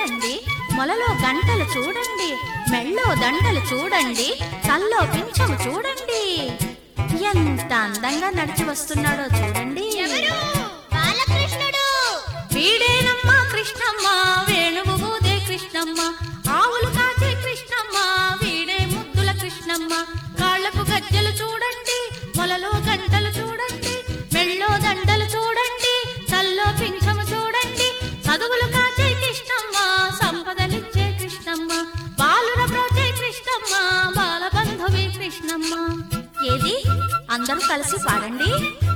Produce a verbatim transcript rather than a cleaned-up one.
చూడండి, మొలలో గంటలు చూడండి, మెళ్ళో దండలు చూడండి, తల్లో పింఛము చూడండి. ఎంత అందంగా నడిచి వస్తున్నాడో చూడండి. బాలకృష్ణుడు. వీడేనమ్మా కృష్ణమ్మ, వేణువు ఊదే కృష్ణమ్మ, ఆవులు కాచే కృష్ణమ్మ, వీడే ముద్దుల కృష్ణమ్మ. కాళ్లకు గజ్జలు చూడండి, మొలలో గంటలు చూడండి, మెళ్ళో దండలు చూడండి, తల్లో పింఛము చూడండి. చదువులు కాచే కృష్ణమ్మ, సంపదలిచ్చే కృష్ణమ్మ, బాలుర బ్రోచే కృష్ణమ్మ, బాలబంధువే కృష్ణమ్మ. ఏది అందరూ కలిసి పాడండి.